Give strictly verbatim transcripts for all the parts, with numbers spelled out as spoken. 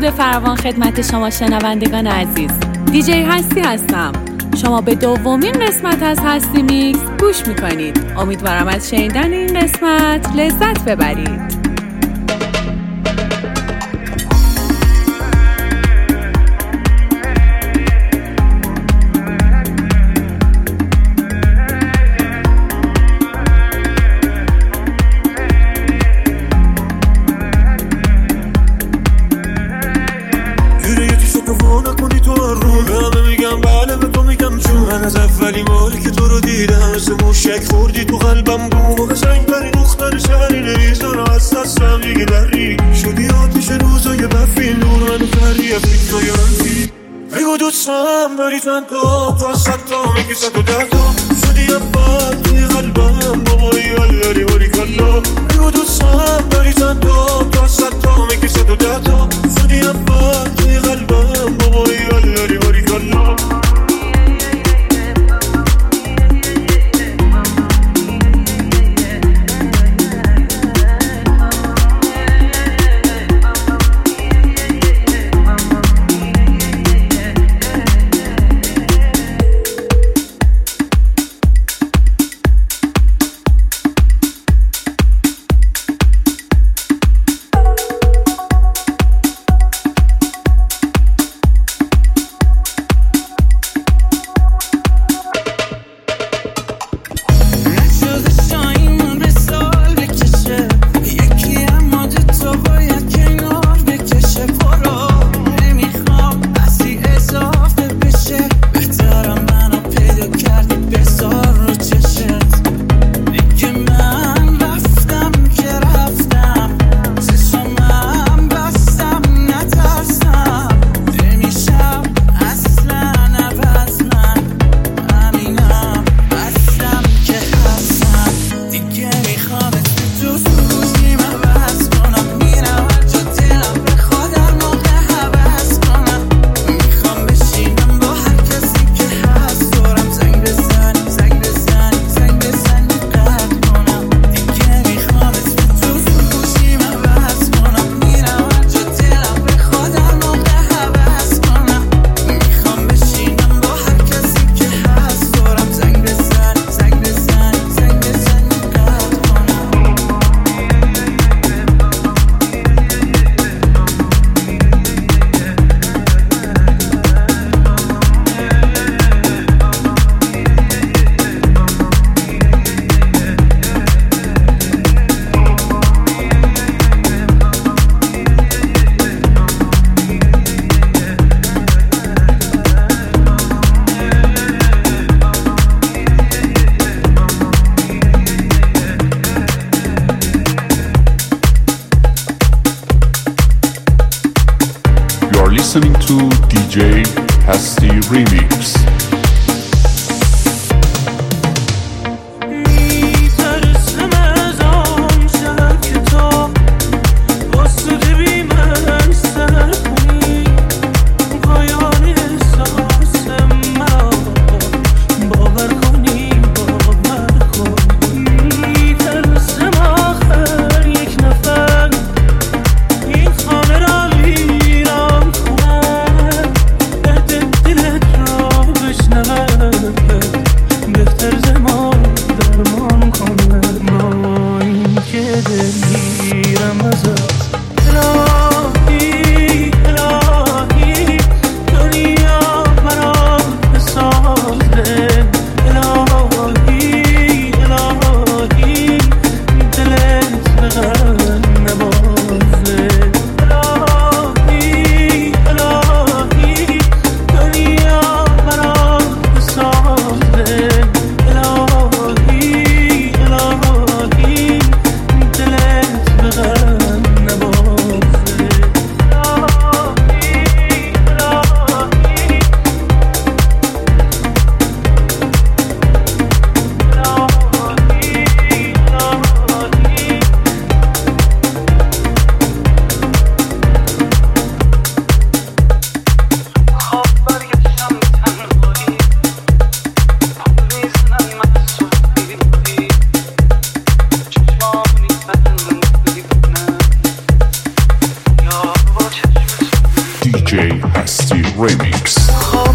درود فراوان خدمت شما شنوندگان عزیز. دیجی هستی هستم. شما به دومین قسمت از هستی میکس گوش میکنید. امیدوارم از شنیدن این قسمت لذت ببرید. از اولی باری که تو رو دیدم مثل موشک خوردی تو قلبم بوم زنگ بری دختر شهری نمیزارم از دستم دیگه دری شدی آتیش روزای بفیل نور منو کردی افریقای رنگی بگو دوستم داری تنها تو از صد تا میگی صد و ده تا شدی اول توی قلبم بابایی حال داری باری کلا بگو دوستم داری تنها تو از صد تا میگی صد و ده تا شدی اول توی قلبم بابایی حال داری باری کلا Listening to دی جی هستی Remix. دلت را بشه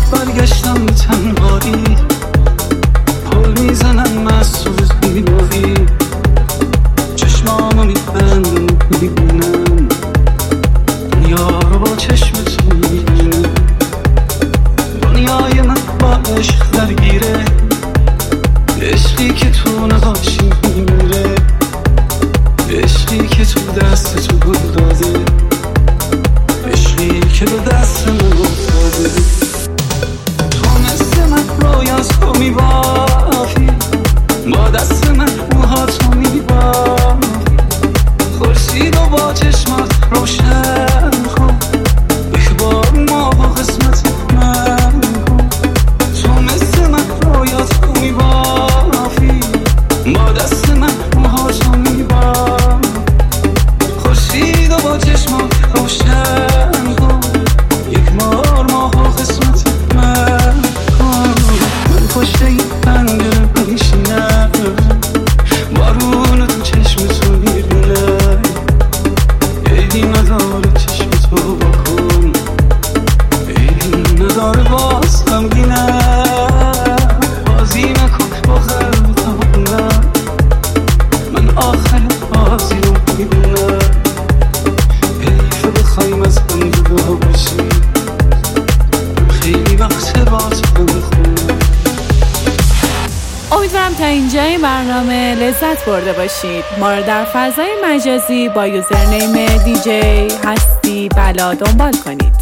برگشتم به تنهایی، پل میزنن محسوس بیداری، چشمامو میبندم میبینم دنیا رو با چشم تو میبینم. دنیای من با عشق درگیره، عشقی که تو نباشی میمیره، عشقی که تو دست تو گل داده، عشقی که به دست من افتاده. تو مثل من روی از تو میبافی، با دست من موهاتو میبافی، خورشید و با چشمات روشن کن، یک بار ما با قسمت من کن. تو مثل من روی از تو میبافی، با دست من موهاتو میبافی، خورشید و با چشمات روشن کن، یک بار ما با قسمت من کن. من پشت این پنجره میشینم، بارون تو چشم تو میبینم، عیبی نداره چشم تو بکن، عیبی نداره باز غمگینم، بازی نکن با قلبم، من آخر بازی رو میبینم، حیفه بخوایم از هم جدا باشیم، خیلی وقت با تو بخونم. امیدوارم تا اینجای برنامه لذت برده باشید. ما رو در فضای مجازی با یوزرنیم دیجی هستی بلا دنبال کنید.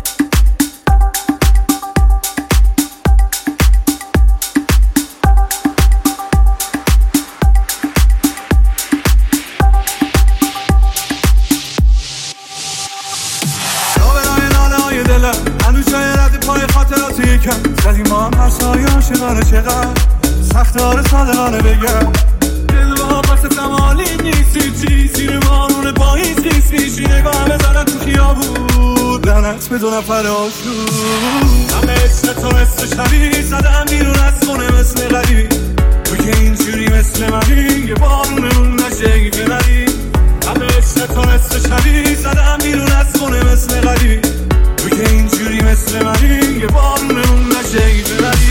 زدیم ما هم هر سایه عاشقانه، چقدر سخت داره صادقانه بگم دل با پس زمالی نیستی، چی زیر بارون پاییز خیس میشی، نگاه همه زدن تو خیابون، لعنت به دو نفر آشون، همه عشق تو مثل شبیه زدم بیرون از خونه مثل غریبی، تو که اینجوری مثل منی یه بارونمون نشه که نری، همه عشق تو مثل شبیه زدم بیرون از خونه مثل غریبی، تو که اینجوری مثل منی یه بارونمون نشه که نری.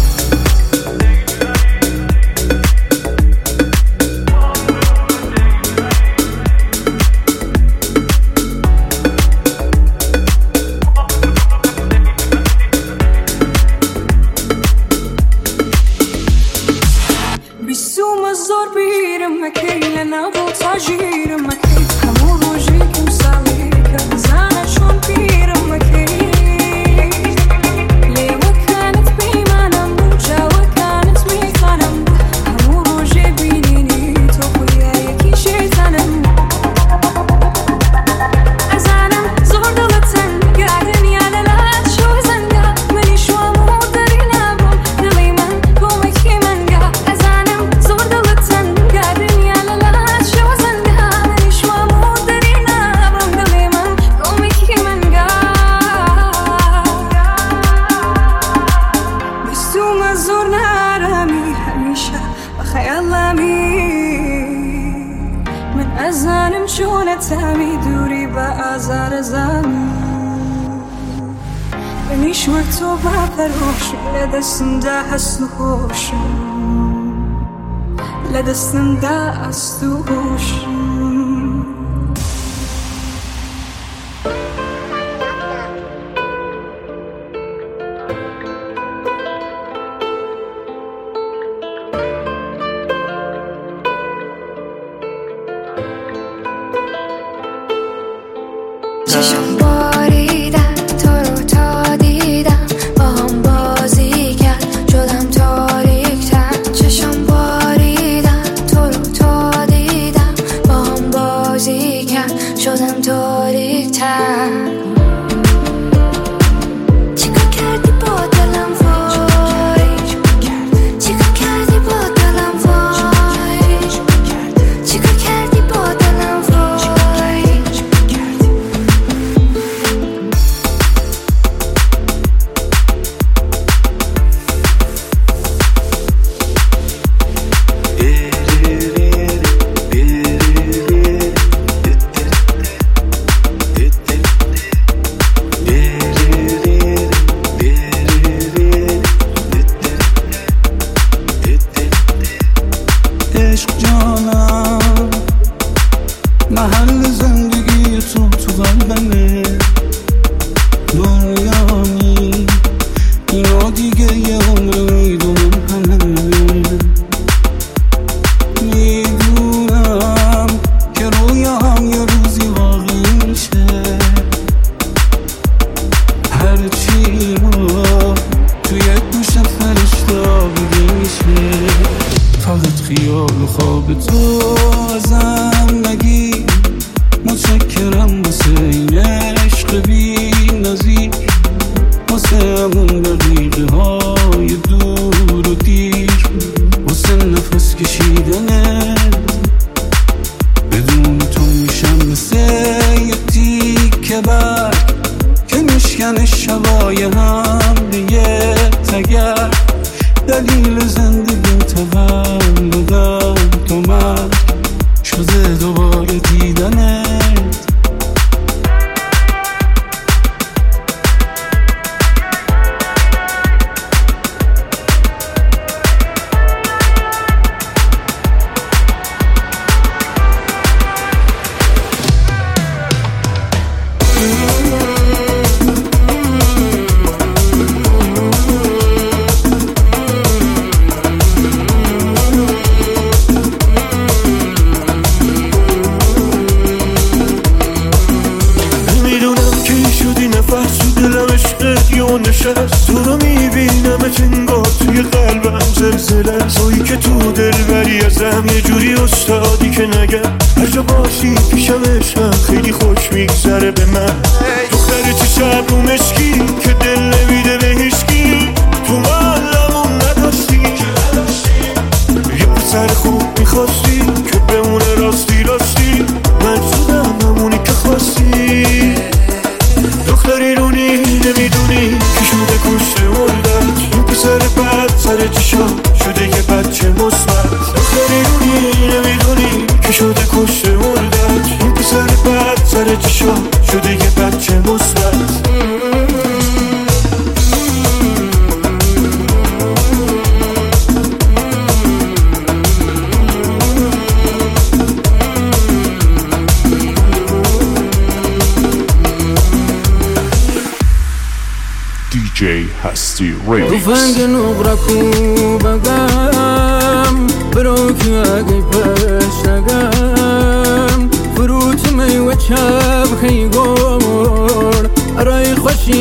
لدستم دست و هوشم چشم باریدن تو رو تا دیدم، با هم بازی کرد شدم تاریک تر، چشم باریدن تو رو تا دیدم، با دیدنت انگار توی قلبم زلزله، تویی که تو دل بری ازم، یه جوری استادی که نگم هر جا باشی پیشم عشقم، خیلی خوش میگذره به من. دختر چه رو مشکی که دل نمیده به هیچکی، تو محلمون نداشتی یه پسر خوب میخواستی که بمونه راستی راستی، من شدم همونی که خواستی. دختری رونی نمیدونی که شده کشته مردت، این پسر بد سر چشا شده یه بچه مثبت. دختری رونی نمیدونی که شده کشته مردت، این پسر بد سر چشا شده یه بچه مثبت. دی جی هستی ریمیکس. تفنگ نقرکو بگم برو که اگه پش نگم، فروت میوه چپ خیگور ارای خوشی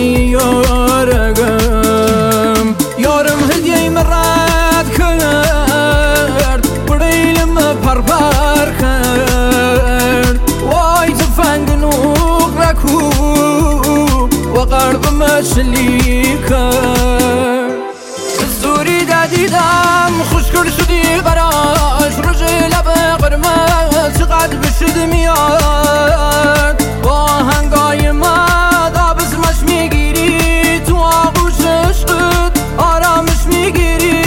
یارگم. یارم هدیه مرد کرد بریلم پر پر کرد، وای تفنگ نقرکو و قرب مشلی کرد. زوری دادیدم خوشگل شدی براش، رژ لب قرمز چقدر بشد میاد، با هنگای مد آبزمش میگیری، تو آغوش عشقت آرامش میگیری.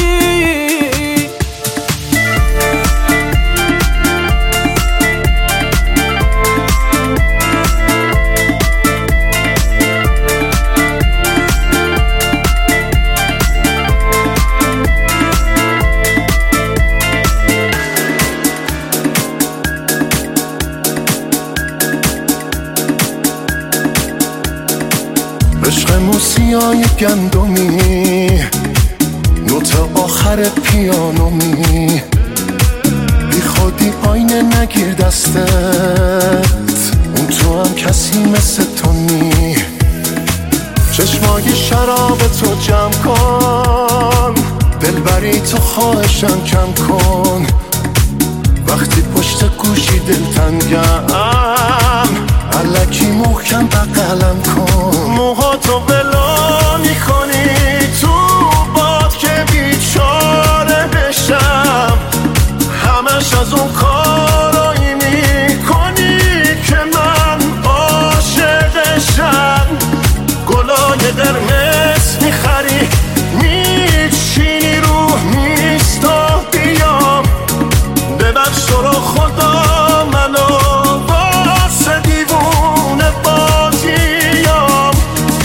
عشق موسیای گندمی، نوت آخر پیانومی، بی خودی آینه نگیر دستت، اون تو هم کسی مثل تو نی. چشمای شراب تو جمع کن، دلبری تو خواهشم کم کن، وقتی پشت گوشی دلتنگم الکی محکم بغلم کن. موهاتو بلا میکنی تو باد که بیچاره بشم، همش از اون کارایی میکنی که من عاشقشم. گلای قرمز میخری میچینی رو میستا بیام، ببخش تو رو خدا منو واسه دیوونه بازیام.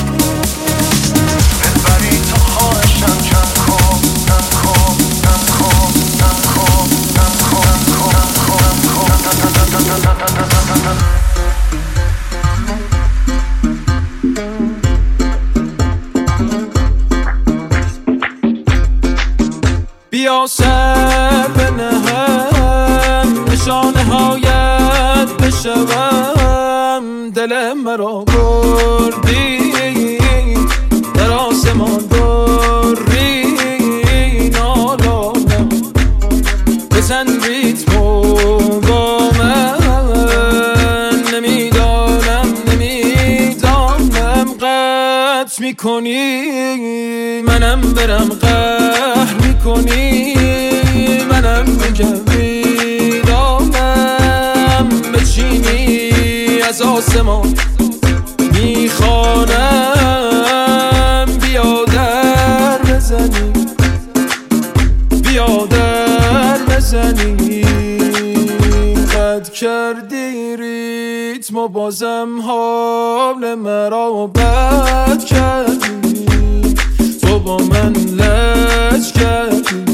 دلبری تو خواهشم کم کن کم کن کم کن کم کن کم کن کم کن. بیا سر بنهم نشانه هایت بشوم، دل مرا بردی در آسمان بری نالانم، بزن ریتمو با من، نمیدانم نمیدانم قطع میکنی منم برم قهر میکنی، منم میگم میدانم بچینی از آسمان میخوانم. بیا در بزنی بیا در بزنی، قد کردی ریتم و بازم حال مرا بد کردی، تو با من لج کردی.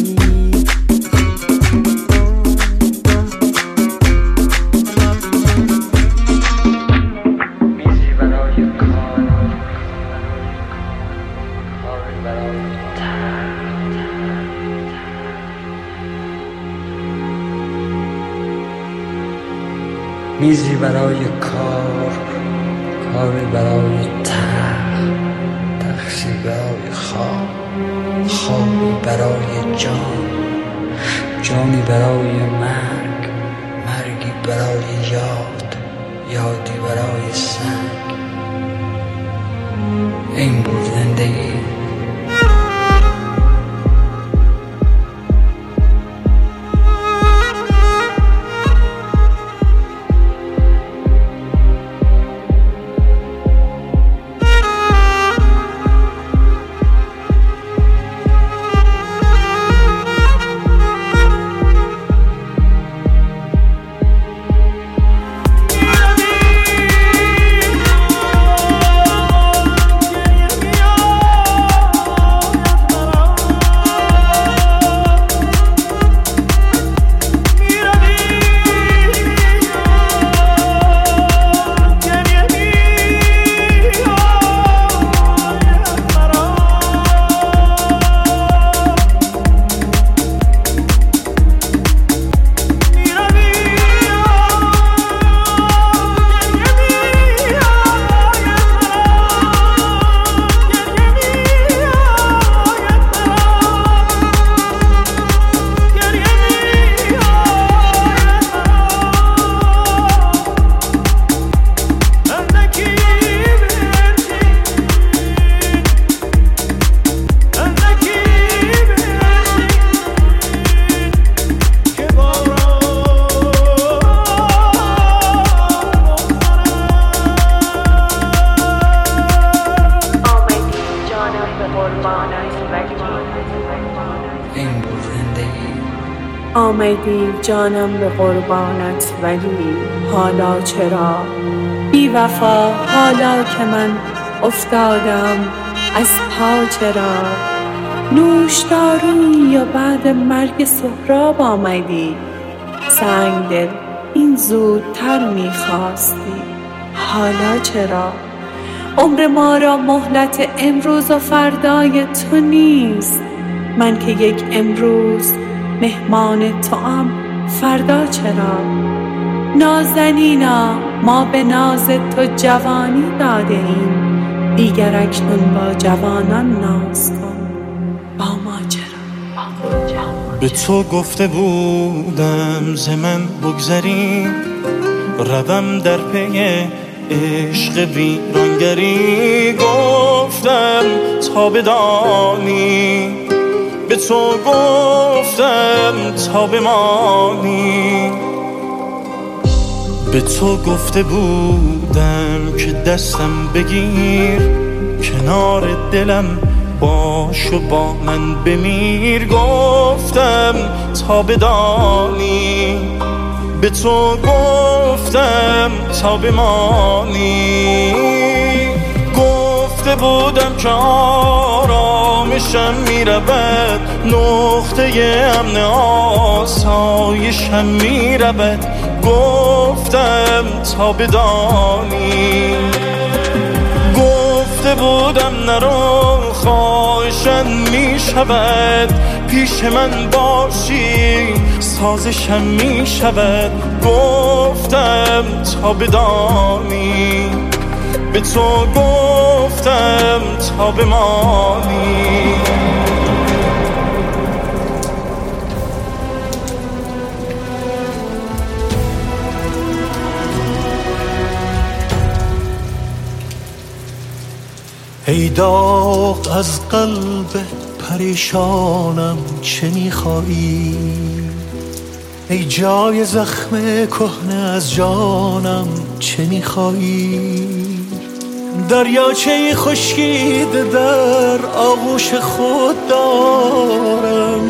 میزی برای کار، کاری برای تق تق رقصی برای خواب، خوابی برای جان، جانی برای مرگ، مرگی برای یاد، یادی برای سنگ. این بود زندگی. آمدی جانم به قربانت ولی حالا چرا بی وفا، حالا که من افتادم از پا چرا نوشدارویی یا بعد مرگ سهراب آمدی؟ سنگ دل این زودتر میخواستی، حالا چرا؟ عمر ما را مهلت امروز و فردای تو نیست، من که یک امروز مهمان توام، فردا چرا؟ نازنینا ما به ناز تو جوانی داده ایم، دیگر اکنون با جوانان ناز کن، با ما چرا؟ با ما چرا؟ به تو گفته بودم ز من بگذری، روم در پی عشق ویرانگری، گفتم تا بدانی، به تو گفتم تا بمانی. به تو گفته بودم که دستم بگیر، کنار دلم باش و با من بمیر، گفتم تا بدانی، به تو گفتم تا بمانی. گفته بودم که آرامشم میرود، نقطه امن آسایشم میرود، گفتم تا بدانی. گفته بودم نرو خواهشم میشود، پیش من باشی سازشم میشود، گفتم تا بدانی، به تو گفتم تا بمانی. ای داغ از قلب پریشانم چه میخوایی؟ ای جای زخم کهنه از جانم چه میخوایی؟ دریاچه خشکیده در آغوش خود دارم،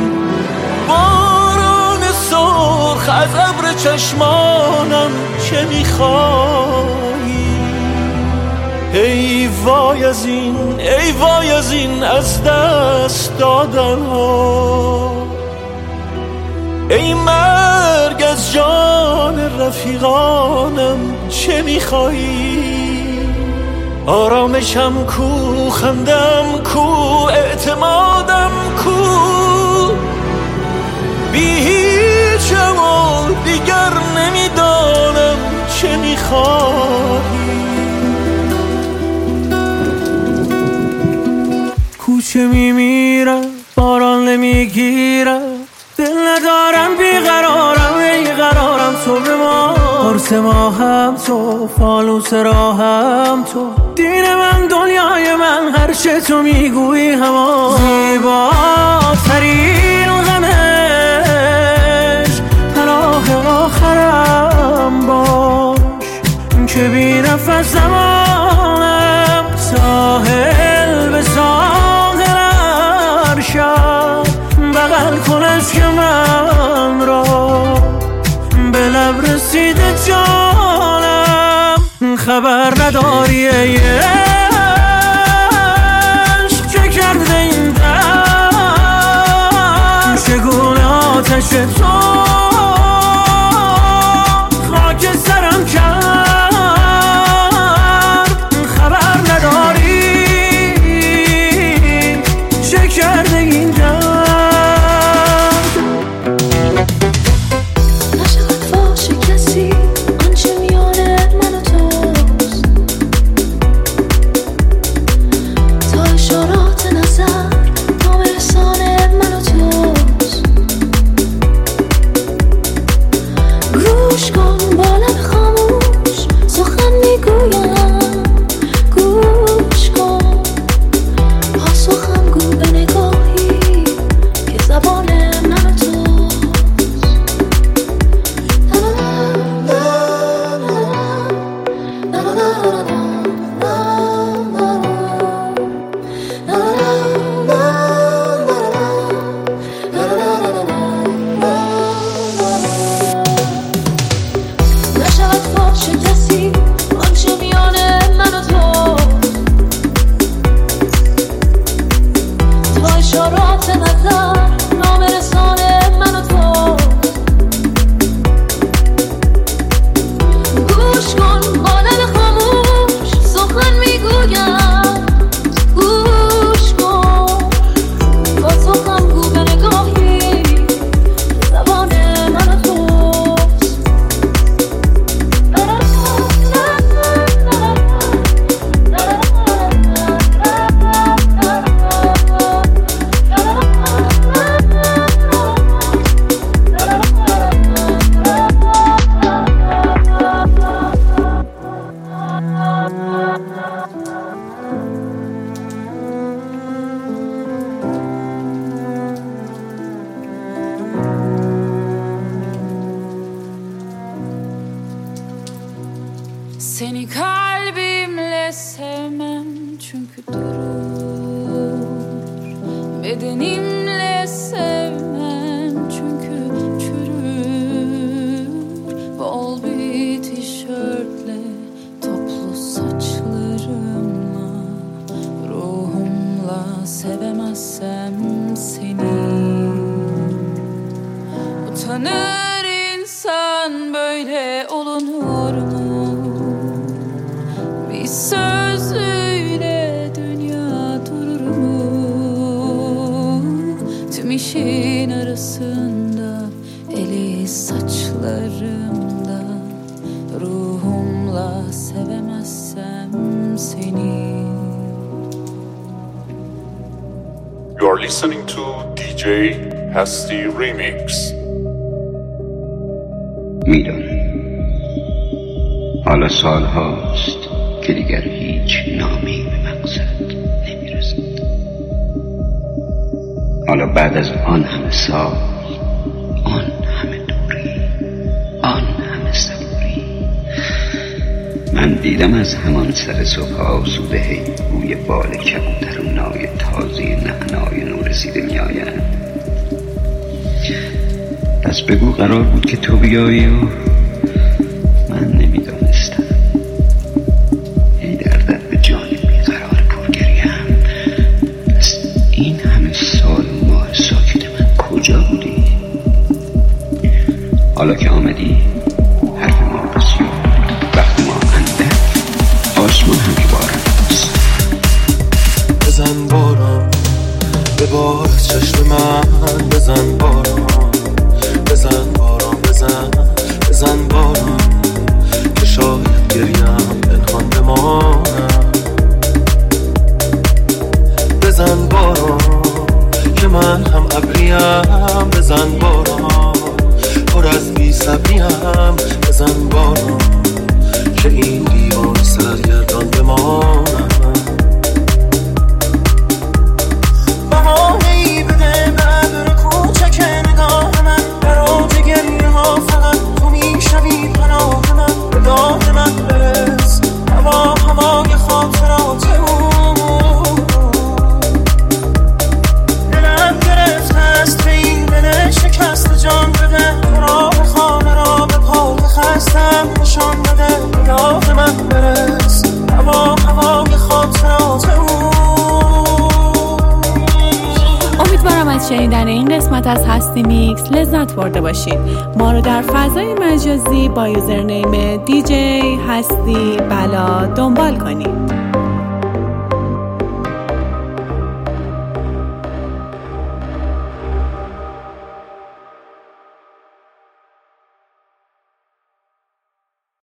باران سرخ از ابر چشمانم چه میخوایی؟ ای وای از این، ای وای از این از دست دادن ها، ای مرگ از جان رفیقانم چه میخوایی؟ آرامشم کو، خندم کو، اعتمادم کو، بی هیچم و دیگر نمیدانم چه میخوایی؟ میرم باران نمیگیرم دل ندارم بیقرارم ای قرارم تو به ما قرص ما هم تو فانوس راهم تو دین من دنیای من هر چه تو میگویی همان زیباترین غمش پناه آخرم باش که بی نفس زمانم ساحل به ساحل ارشد بغل کنش که من را به لب رسیده جانم خبر نداری ای عشق چه کرده این دم چگونه آتش تو خاک سرم کرد خبر نداری چه کرده این دم Seni kalbimle sevmem çünkü durur Bedenimle sevmem çünkü çürür Bol bir tişörtle toplu saçlarımla Ruhumla sevemezsem seni Utanır insan böyle olunur mu? Sözüyle dünya durur mu? Tüm işin arasında eli saçlarımda Ruhumla sevemezsem seni You are listening to D J Hasti Remix. میدانم حالا سال هاست که دیگر هیچ نامی به مقصد نمیرسد. حالا بعد از آن همه سال، آن همه دوری، آن همه صبوری، من دیدم از همان سر صبح آسوده هی بوی بال کبوترونای تازه نعنای نورسیده میآید. پس بگو قرار بود که تو بیایی و من نمیدانستم. ای در درد جان بیقرار پرگریم، پس این همه سال ماه ساکت من کجا بودی؟ حالا که آمدی حرف ما بسیار، وقت ما اندک، آسمان هم که بارم است. بزن بارم به بار چشم من، بزن بارم، بزن بارم، بزن بزن بارم که شاید گریم پنهان بمانم. بزن بارم بزن باران، پر از بی صبری هم بزن باران که این دیوان سرگردان بمانم. بهانه‌ای بده به ابر کوچک نگاه من، برات گریه ها فقط تو میشوی پناه من. به داد من برس هوا هوای خاطرات او، دلم گرفته است به این دل شکست جان بده، راه خانه را به پای خستم نشان بده. به داد من برس هوا هوای خاطرات او. امیدوارم از شنیدن این قسمت از هستی میکس لذت برده باشید. ما رو در فضای مجازی با یوزرنیم دی جی هستی بلا دنبال کنید.